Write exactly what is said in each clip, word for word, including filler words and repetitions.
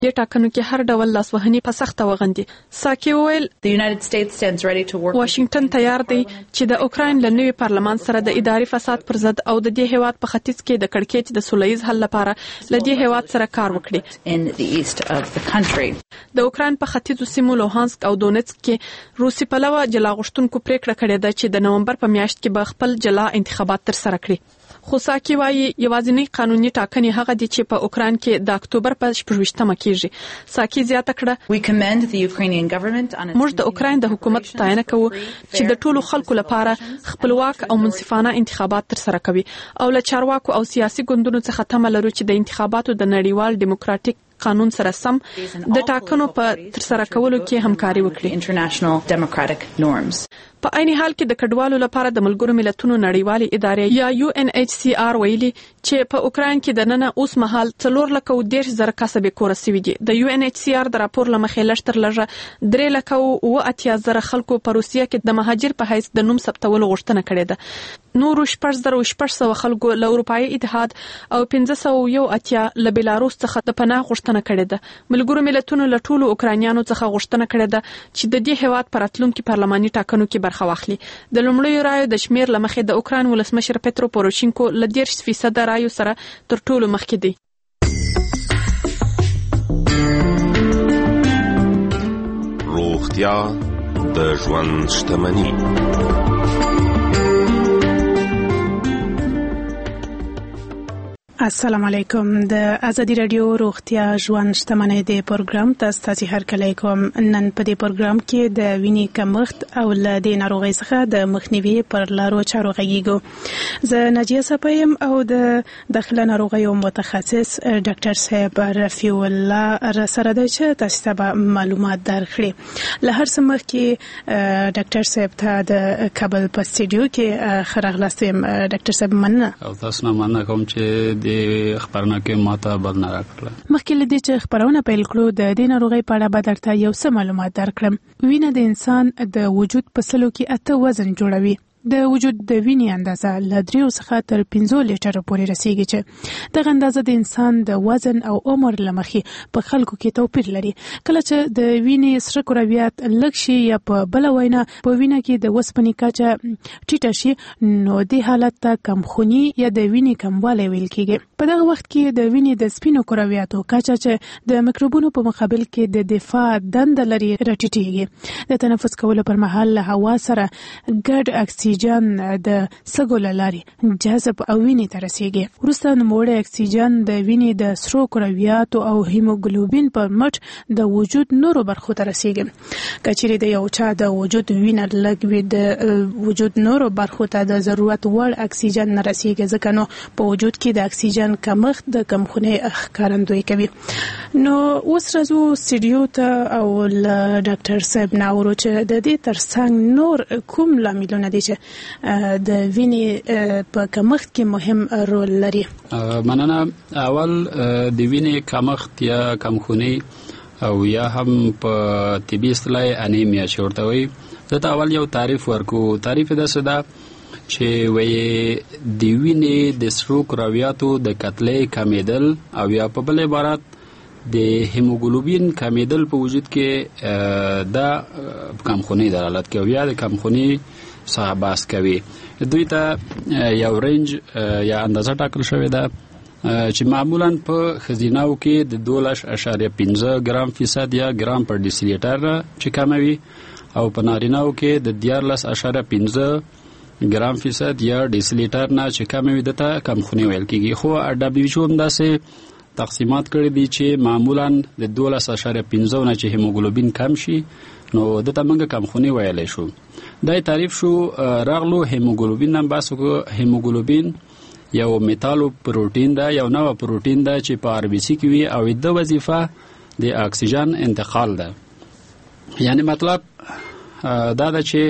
دې ټاکنو کې هر ډول لاسوهنې په سخته وغندي. ساکي وویل واشنگټن تیار دی چې د اوکراین له نوي پارلمان سره د اداري فساد پر ضد او د دې هیواد په ختیځ کې د کړکېچ د سولهییز حل لپاره له دې هیواد سره کار وکړي. د اوکراین په ختیځو سیمو لوهانسک او دونیتسک کې روسي پلوه جلا غوښتونکو پریکړه کړې ده چې د نومبر په میاشت کې به خپل جلا انتخابات تر سره کړي. خو ساکي وايي یوازینی قانوني ټاکنې هغه دي چې په اوکراین کې د اکتوبر په شپږویشتمه کېږي. ساکي زیاته کړه موږ د اوکراین د حکومت ستاینه کوو چې د ټولو خلکو لپاره خپلواک او منصفانه انتخابات تر سره کوي او له چارواکو او سیاسي ګوندونو څخه تمه لرو چې د انتخاباتو د نړیوال ډیموکراتیک قانون سره سم د ټاکنو په تر سره کولو کې همکاري وکړي. په عین حال کې د کډوالو لپاره د ملګرو ملتونو نړیوالې ادارې یا یو ان ایچ سی آر ویلي چې په اوکراین کې د نن اوس مهال څلور لکه او دېرش زره کسبې کور سوي دي. د یو ان ایچ سی آر د راپور لمخې لشتر لږه درې لکه او اتیا زره خلکو په روسیه کې د مهاجر په حیث د نوم ثبتولو غوښتنه کړې ده. نور شپږ زره او شپږ سوه خلکو له اروپایي اتحاد او پنځه سوه یو اتیا له بیلاروس څخه د پناه غوښتنه کړې ده. ملګرو ملتونو له ټولو اوکرانیانو څخه غوښتنه کړې ده چې د دې هیواد پر راتلونکي پارلماني ټاکنو کې برخه واخلي. د لومړیو رایو د شمیر لمخې د اوکراین ولسمشر پترو پوروشینکو له دېرش فیصد رایو سره تر ټولو مخکې دی. روغتیا د ژوند شتمني. السلام علیکم. د ازادي رادیو روغتیا ژوند شتمنۍ د پروګرام تاسو ته هر کله کوم. نن په دې پروګرام کې د وینې کمښت او ل دې ناروغۍ څخه د مخنیوي پر لارو چارو غږیږو. زه ناجیه صفایم او د داخله ناروغیو متخصص ډاکټر صاحب رفیع الله سره د چې تاسو ته معلومات درکړي. له هر څه مخکې ډاکټر صاحب ته د کابل په سټوډیو کې خراغلاستم. ډاکټر صاحب مننه او تاسو نه مننه کوم چې خبرونه کې ماته بل نه راکړه. مخکې له دې چې خبرونه پیل کړو د دې ناروغۍ په اړه به درته یو څه معلومات درکړم. وینه د انسان د وجود په سلو کې اته وزن جوړوي. د وجود د وینې اندازه له دریو څخه تر پنځو لیټرو پورې رسیږي چې دغه اندازه د انسان د وزن او عمر له مخې په خلکو کې توپیر لري. کله چې د وینې سره کرویات لږ شي یا په بل وینا په وینه کې د وسپنې کچه ټیټه شي نو د حالت ته کمخوني یا د وینې کموالی ویل کېږي. په دغه وخت کې د وینې د سپینو کرویاتو کچه چې د میکروبونو په مقابل کې د دفاع دنده لري راټیټېږي. د تنفس کولو پر مهال له هوا سره ګډ اکسیجن اکسیجن د سږو له لارې جذب او وینې ته رسیږي. وروسته نوموړی اکسیجن د وینې د سرو کرویاتو او هیموګلوبین پر مټ د وجود نورو برخو ته رسیږي. که چیرې د یو چا د وجود وینه لږ وي د وجود نورو برخو ته د ضرورت وړ اکسیجن نه رسیږي ځکه نو په وجود کې د اکسیجن کمښت د کمخونۍ ښکارندویي کوي. نو اوس راځو سټوډیو ته او له ډاکټر صاحب نه اورو چې د دې ترڅنګ نور کوم لاملونه دي چې د وینې په کمښت کې مهم رول لري. مننه. اول د وینې کمښت یا کمخونی او یا هم په طبي اصطلاح انیمیا چې ورته وایي دته اول یو تعریف ورکو. تعریف دا څه ده چې وایي د وینې د سرو کرویاتو د کتلې کمیدل او یا په بل عبارت د هیموګلوبین کمیدل په وجود کې دا کمخونی دلالت کوي یا د کمخونی څخه بحث کوي. دوی ته یو رینج یا اندازه ټاکل شوې ده چې معمولا په ښځیناو کې د دولس اعشاریه پنځه ګرام فیصد یا ګرام پر ډیسی لیټر چې کموي او په نارینه‌و کې د دیارلس اعشاریه پنځه ګرام فیصد یا ډیسی لیټر نه چې کموي دته کمخونی ویل کېږي. خو دبلیو ایچ او هم داسې تقسیمات کړي دي چې معمولا د دولس اعشاریه پنځه نه چې هیموګلوبین کم شي نو دته موږ کمخونی ویلی شو. دا تعریف شو. راغلو هیموګلوبین هم بحث وکړو. هیموګلوبین یو میتالو پروتین ده، یو نوع پروتین ده چې په آر بي سي کې وي او د وظیفه د اکسیجن انتقال ده. یعنی مطلب دا ده چې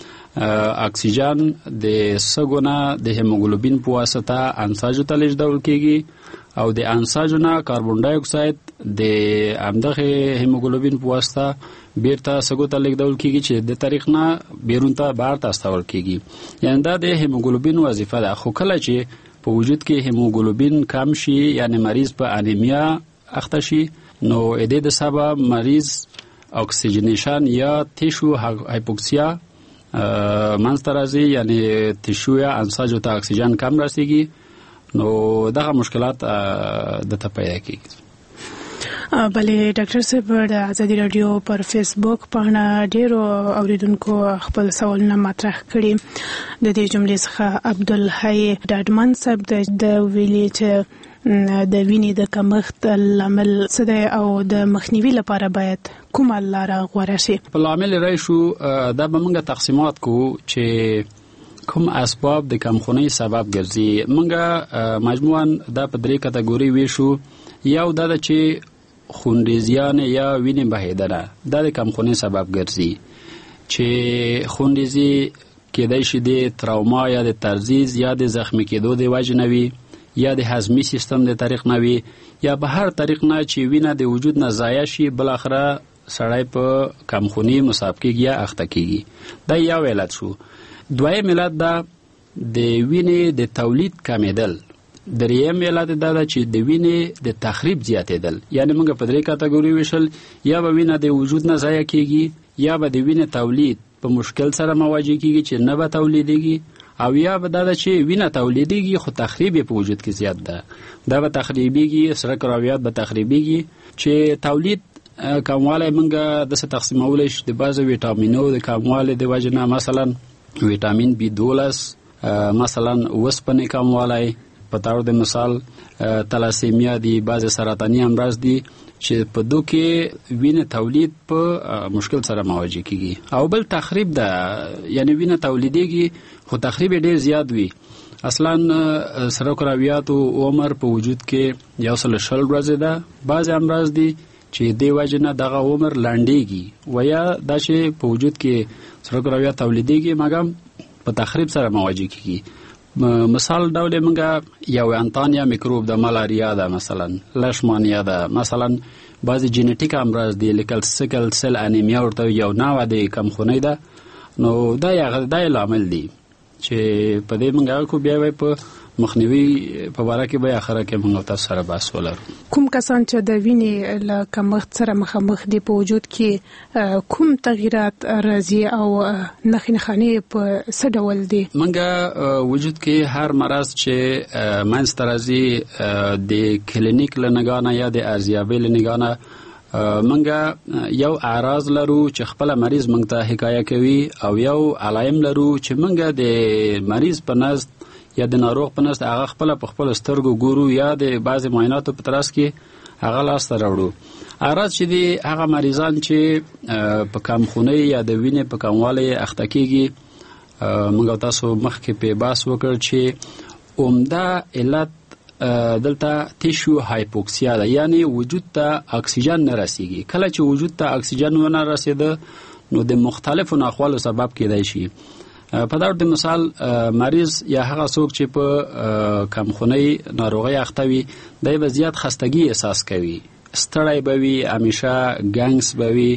اکسیجن د سږو نه د هیموګلوبین په واسطه انساجو ته لیږدول کېږي او د انساجو نه کاربن ډای اکساید د همدغه هیموګلوبین په واسطه بیرته سږو ته لیږدول کېږي چې د طریق نه بیرون ته بهر ته استول کېږي. یعنی دا د هیموګلوبین وظیفه ده. خو کله چې په وجود کې هیموګلوبین کم شي یعنی مریض په انیمیا اخته شي نو د دې د سبب مریض اکسیجنیشن یا تیشو هایپوکسیا منځته راځي، یعنی تیشو یا انساجو ته اکسیجن کم رسیږي، نو دغه مشکلات د ته پیدا کیږي. بلې ډاکټر صاحب د ازادي رادیو پر فیسبوک پاڼه ډیرو اوریدونکو خپل سوالونه مطرح کړي. د دې جملې څخه عبدالحی ډاډمن صاحب د ویلي چې د وینې د کمښت لامل څه دی او د مخنیوي لپاره باید کومه لاره غوره شي؟ په لامل راشو دا به موږ تقسیمات کوو چې کوم اسباب د کمخونۍ سبب ګرځي. موږ مجموعاً دا په درې کټګوري ویشو. یو دا چې خونریزیان یا وینې بهیدنه دا د کمخونۍ سبب ګرځي، چې خونریزي کېدای شي د تراوما یا د ترزیز یا د زخمی کېدو د وجې نه وي، یا د هضمي سیستم د طریق نه وي، یا به هر طریق نه چې وینه د وجود نه ضایع شي، بالاخره سړی په کمخوني مصاب کېږي یا اخته کېږي. دا یو علت شو. دویم علت دا د وینې د تولید کمیدل. دریم علت دا ده چې د وینې د تخریب زیاتېدل. یعنی موږ په درې کټګوري ویشل، یا به وینه د وجود نه ضایع کېږي، یا به د وینې تولید په مشکل سره مواجه کېږي چې نه به تولیدېږي، او یا به دا ده چې وینه تولیدېږي خو تخریب په وجود کې زیات ده. دا به تخریبېږي، سره کرویات به تخریبېږي چې تولید کموالی موږ داسې تقسیمولی شو د بعضو ویټامینو د کموالي د وجې نه، مثلا ویټامین بي دولس، مثلا اوسپنې کموالی، په طور د مثال تلاسیمیا دی، بعض سرطاني امراض دي چې په دو کې وینه تولید په مشکل سره مواجه کیږي. او بل تخریب ده، یعنی وینه تولیدېږي خو تخریب ډیر زیات وي. اصلا سره کرویاتو عمر په وجود کې یو سل شل ورځې ده. بعض امراض دي چې دی وجه نه دغه عمر لنډېږي، و یا دا چې په وجود کې سره کرویات تولیدېږي مګر په تخریب سره مواجه کیږي. مثال ډول موږ یو انتانیا میکروب د ملاریا ده، مثلا لشمانیا ده، مثلا بعضی جینیټیک امراض دي لکه سیکل سیل انیمیا ورته یو نوع د کمخونۍ ده. نو دا یو دا لامل دی چې په دې موږ کو بیا وای په مخنیوي په اړه کې به اخره کې موږ تاسو سره بحث ولرو. کوم کسان چې د وینې له کمښت سره مخامخ دي په وجود کې کوم تغیرات راځي او نښې نښانې په څه ډول دي؟ موږ وجود کې هر مرض چې منځته راځي د کلینیک له نګانه یا د ارزیابۍ له نګانه موږ یو اعراض لرو چې خپل مریض موږ ته حکایه کوي، او یو علایم لرو چې موږ د مریض په نزد یا د ناروغ په نزد هغه خپل په خپل سترګو ګورو، یا د بعض معایناتو په ترڅ کې هغه لاسته راوړو. اعراض چې دي هغه مریضان چې په کمخونۍ یا د وینې په کموالي اخته کېږي، موږ تاسو مخکې په بحث وکړ چې عمده علت دلته تیشو هایپوکسیا ده، یعنی وجود ته اکسیجن نه رسیږي. کله چې وجود ته اکسیجن ونه رسیده نو د مختلفو ناخوالو سبب کېدای شي. په ډول د مثال مریض یا هغه څوک چې په کمخونۍ ناروغۍ اخته وي، دی به زیات خستګي احساس کوي، ستړی به وي، همیشه ګنګس به وي،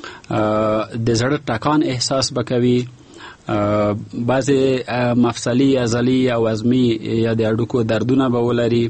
د زړه ټکان احساس به کوي، بعضې مفصلي عضلي او عظمي یا د هډوکو دردونه به ولري،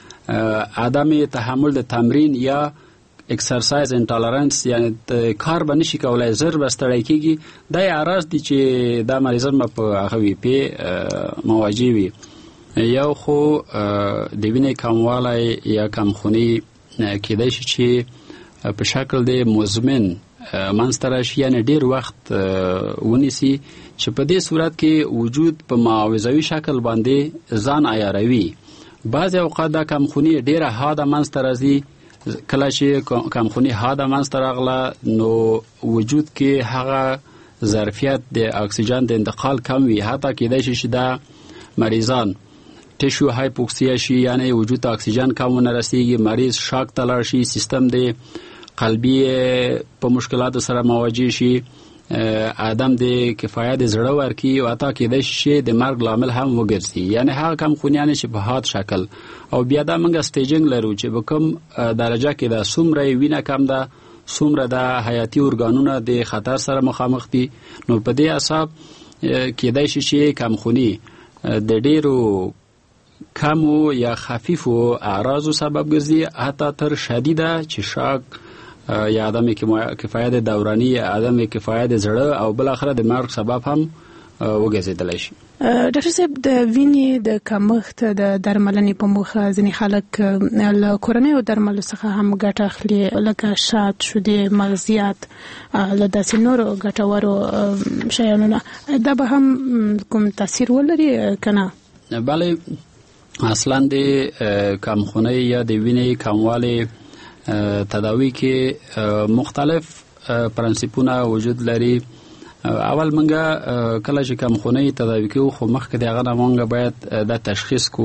عدم تحمل د تمرین یا اکسرسایز انټالرنس، یعنی کار به نشي کولای، زر به ستړی کېږي. دا اعراض دي چې دا مریضان به په هغه وي پې مواجه وي. یو خو د وینې کموالی یا کمخوني کېدای شي چې په شکل د مزمن منځته راشي، یعنی ډیر وخت ونیسي، چې په دې صورت کې وجود په معاوضوي شکل باندې ځان عیاروي. بعضې اوقات دا کمخوني ډیره حاده منځته راځي. کله چې کمخوني حاده منځته راغله نو وجود کې هغه ظرفیت د اکسیجن د انتقال کم وي، حتی کېدای شي چې دا مریضان تیشو هایپوکسیا شي، یعنی وجود ته اکسیجن کم ونه رسیږي، مریض شاک ته لاړ شي، سیستم د قلبي په مشکلاتو سره مواجه شي، عدم د کفایت زړه ورکي، او حتی کېدای شي د مرګ لامل هم وګرځي. یعنی هغه کمخونیان چې په حاد شکل. او بیا دا موږ سټیجنګ لرو چې په کوم درجه کې دا څومره وینه کم ده، څومره د حیاتي ارګانونه د خطر سره مخامخ دي. نو په دې حساب کېدای شي چې کمخوني د ډیرو کمو یا خفیفو اعراضو سبب ګرځي، حتی تر شدیده چې شاک یا عدم کفایت دورانی یا عدم کفایت زړه او بل اخره د مرګ سبب هم وګرځیدلی شي. ډاکټر صاحب، د وینې د کمښت د درملنې په موخه ځینې خلک له کورنیو درملو څخه هم ګټه اخلي، لکه شات، شیدې، مغزیات، له داسې نورو ګټورو شیانو نه. دا به هم کوم تاثیر ولري که نه؟ بله، اصلا د کمخونۍ یا د وینې کموالی تداوی کې مختلف پرنسپونه وجود لري. اول منګه کله چې کمخونۍ تداوی کوو خو مخکې د هغه نه مونږ باید دا تشخیص کو،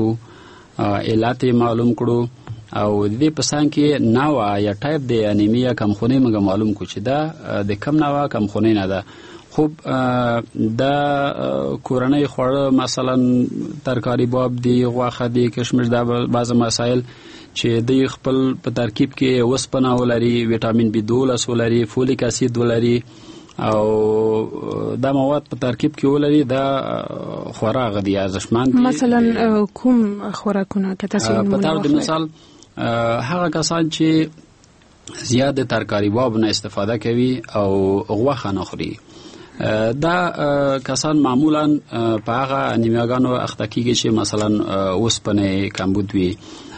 علت معلوم کړو او د دې په څنګ کې نوع یا ټایپ د انیمیا کمخونۍ موږ معلوم کړو چې دا د کم نوع کمخونۍ نه ده. خوب دا کورنۍ خواړه مثلا ترکاری باب دی، غوښه دی، کشمش، دا بعض مسائل چې د خپل په ترکیب کې اوسپنه ولري، ویټامین بی دولس ولري، فولیک اسید ولري او دا مواد په ترکیب کې ولري، دا خوراک دی ارزښتمند. مثلا کوم خوراکونه که تاسو په تور د مثال هغه کسان چې زیات ترکاری باب نه استفاده کوي او غوښه نه خوري، دا کسان معمولا په هغه انیمیاګانو اخته کیږي چې مثلا اوسپنه کمبود وي.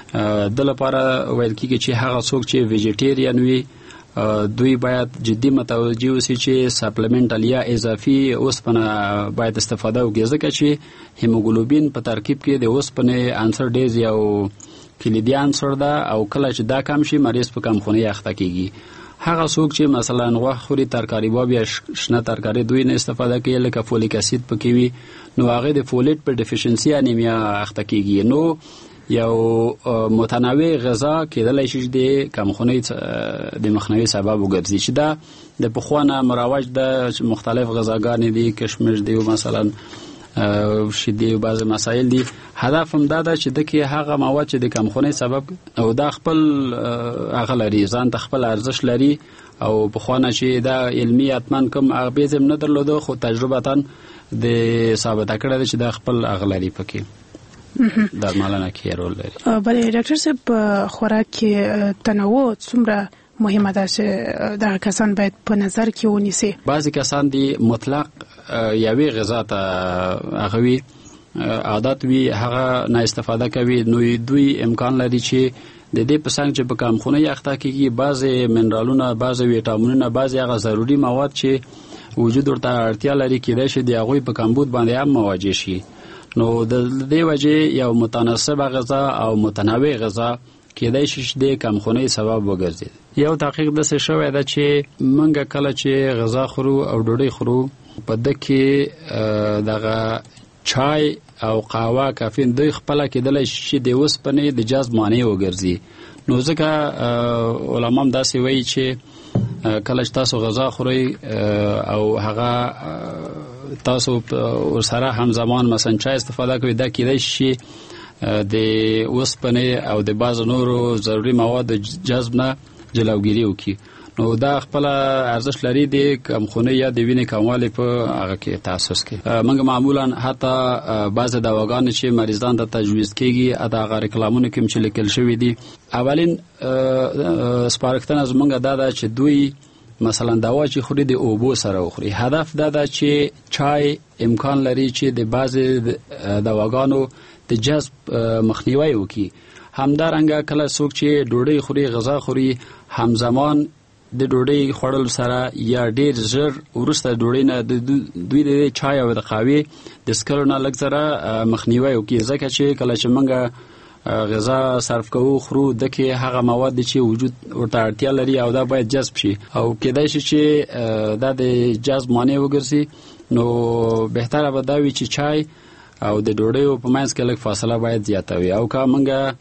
د لپاره ویل کیږي چې هغه څوک چې ویجیټیرین وي دوی باید جدي متوجه اوسي چې سپلیمنټل یا اضافي اوسپنه باید استفاده وکړي، ځکه چې هیموګلوبین په ترکیب کې د اوسپنې عنصر ډیر یو کلیدي عنصر ده او کله چې دا کم شي مریض په کمخونۍ اخته کیږي. هغه څوک چې مثلا غوښه خوري، ترکاری باب یا شنه ترکاری دوی نه استفاده کوي، لکه فولیک اسید پکې وي، نو هغه د فولیټ په ډیفیشنسي انیمیا اخته کیږي. نو یو متنوع غذا کېدلی شي د کمخونۍ د مخنیوي سبب وګرځي، چې دا د پخوانه مروج د مختلف غذاګانې دي، کشمش دی مثلا، شیدې او بعض مسائل دي. هدف هم دا ده چې د کې هغه مواد چې د کمخونۍ سبب او دا خپل هغه لري، ځان ته خپل ارزښت لري او پخوانه چې دا علمي حتما کوم اغېز هم نه درلوده، خو تجربتا د ثابته کړی ده چې دا خپل هغه لري پکې درملنه کې رول لري. بله ډاکټر صاحب، په خوراک کې تنوع څومره مهمه ده چې دغه کسان باید په نظر کې ونیسي؟ بعضې کسان دي مطلق یوې غذا ته هغه وي عادت وي، هغه نه استفاده کوي، نو دوی امکان لري چې د دې په څنګ چې په کمخونۍ اخته کېږي بعضې منرالونه، بعضې ویټامینونه، بعضې هغه ضروري مواد چې وجود ورته اړتیا لري کېدای شي د هغوی په کمبود باندې هم مواجه شي. نو د دې وجې یو متناسبه غذا او متنوع غذا کېدای شي چې د کمخونۍ سبب وګرځي. یو تحقیق داسې شوی ده چې موږ کله چې غذا خورو او ډوډۍ خورو په ده کې دغه چای او قهوه کافین دوی خپله کېدلی شي چې د اوسپنې د جذب مانع وګرځي. نو ځکه علما هم داسې وایي چې کله چې تاسو غذا خورئ او هغه تاسو ورسره همزمان مثلا چای استفاده کوئ، دا کېدای شي د اوسپنې او د بعض نورو ضروري مواد جذب نه جلوګیري وکړي. نو دا خپل ارزښت لري د کمخونۍ یا د وینې کموالی په هغه کې تاسوس کې. موږ معمولا حتی بعض دواګانې چې مریضان ته تجویز کېږي د هغه ریکلامونو کې چې لیکل شوي دي، اولین سپارښتنه زموږ دا ده چې دوی مثلا دوا چې خوري د اوبو سره وخوري. هدف دا ده چې چای امکان لري چې د بعضې دواګانو د جذب مخنیوی وکړي. همدارنګه کله څوک چې ډوډۍ خوري، غذا خوري، همزمان د ډوډۍ خوړل سره یا ډیر ژر وروسته ډوډۍ نه دوی د چای او د قهوې د څښلو نه لږ سره مخنیوی وکړي، ځکه چې کله چې موږ غذا صرف کوو خورو د کې هغه مواد چې وجود ورته اړتیا لري او دا باید جذب شي او کېدای شي چې دا د جذب مانع وګرځي. نو بهتره به دا وي چې چای او د ډوډۍ په منځ کې لږ فاصله باید زیاته وي، او که موږ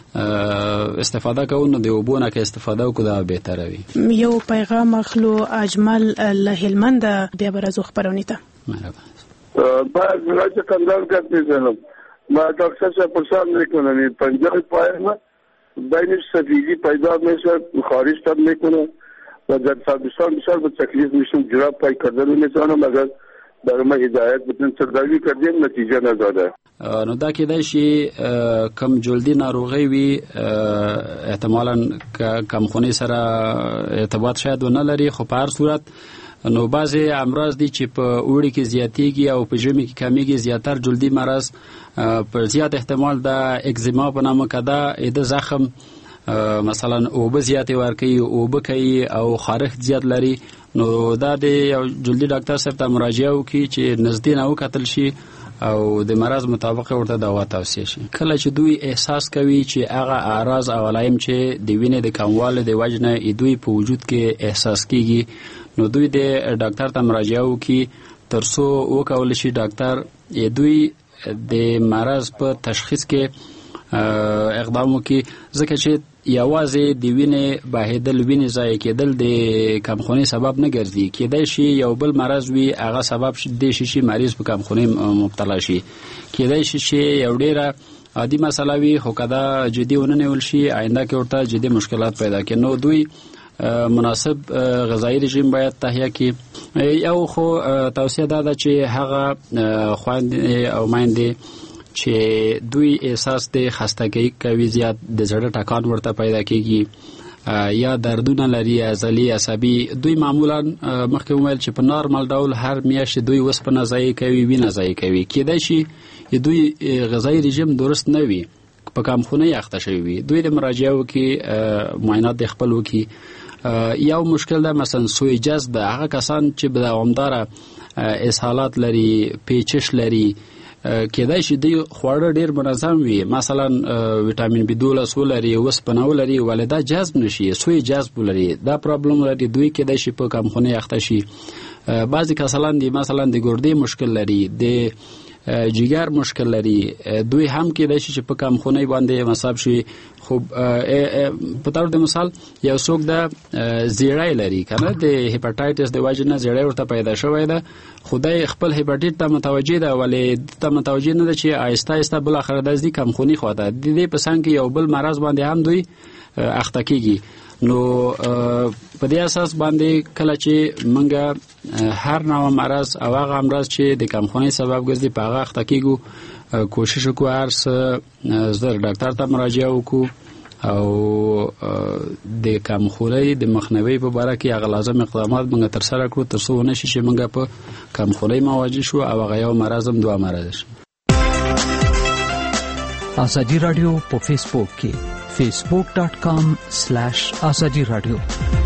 استفاده کوو نو د اوبو نه که استفاده وکړو دا بهتره وي. یو پیغام اخلو اجمل له هلمند، بیا به راځو خپرونې ته. مرحبا. باید راځه کندهار کې زنم ما ڈاکٹر سے پرسان نہیں کرنا نہیں پنجاب پائے نا بین صدیقی پیدا میں سے خارج تب نہیں کرنا مگر سابستان بسار با تکلیف میشم جراب پای کردن نشانم مگر برای ما هدایت بتن سرداوی کردیم نتیجه نداده. نو دا کېدای شي کم جلدي ناروغي وي، احتمالاً کم خوني سره ارتباط شاید ونه لري، خو په هر صورت نو بعضې امراض دي چې په اوړي کې زیاتېږي او په ژمي کې کمیږي. زیاتر جلدي مرض په زیات احتمال د اکزیما په نامه کده د زخم مثلا اوبه زیاتې ورکوي، اوبه کوي او خارښت زیات لري، نو دا د یو جلدي ډاکټر صاحب ته مراجعه وکړي چې نږدې نه وکتل شي او د مرض مطابق ورته دوا توصیه شي. کله چې دوی احساس کوي چې هغه اعراض او علائم چې د وینې د کموالي د وجې نه دوی په وجود کې احساس کیږي، نو دوی د ډاکټر ته مراجعه وکړي تر څو وکولی شي ډاکټر دوی د مرض په تشخیص کې اقدام وکړي، ځکه چې یوازې د وینې بهېدل، وینې ضایع کېدل د کمخونۍ سبب نه ګرځي. کېدای شي یو بل مرض وي هغه سبب دی شي چې مریض په کمخونۍ مبتلا شي، کېدای شي چې یو ډېره عادي مسله وي خو که دا جدي ونه نیول شي آینده کې ورته جدي مشکلات پیدا کړي. نو دوی مناسب غذایی رژیم باید تهیه کړي. یو خو توصیه دا ده چې هغه خویندې او میندې چې دوی احساس د خستګۍ کوي، زیات د زړه ټکان ورته پیدا کیږي یا دردونه لري عضلي عصبي، دوی معمولا مخکې وویل چې په نارمل ډول هر میاشت دوی اوسپنه ضایع کوي، وینه ضایع کوي. کېدای شي دوی غذایی رژیم درست نه وي، په کمخونۍ اخته شوي وي، دوی د مراجعه وکړي، معاینات د خپل وکړي. یو مشکل ده مثلا سوی جذب، هغه کسان چې به دوامداره اسهالات لري، پیچش لري، کېدای شي دوی خواړه ډېر منظم وي، مثلا ویټامین بي دولس ولري، اوسپنه ولري، ولې دا جذب نشي، سوی جذب ولري، دا پرابلم لري، دوی کېدای شي په کمخونۍ اخته شي. بعضې کسان دي مثلا د ګردې مشکل لري، د جگر مشکل لري، دوی هم کېدای شي چې په کمخونۍ باندې مصاب شي. خو په طور د مثال یو څوک د زیړی لري که نه، د هیپاټایټس د وجې نه زیړی ورته پیدا شوی ده، خدای خپل هیپاټیټ ته متوجه ده، ولې ته متوجه نه ده چې آهسته آهسته بالاخره د ځي کمخوني خواته د دې په څنګ کې یو بل مرض باندې هم دوی اخته کېږي. نو په دې اساس باندې کله چې موږ هر نوع مرض او هغه امراض چې د کمخونۍ سبب ګرځي په هغه اخته کېږو، کوشش وکړو هر څه زر ډاکټر ته مراجعه وکړو او د کمخونۍ د مخنیوي په باره کې هغه لازم اقدامات موږ ترسره کړو تر څو ونه شي چې موږ په کمخونۍ مواجه شو او هغه یو مرض هم دوه مرض شي. ازادي رادیو په فیسبوک کې facebook dot com slash azadi radio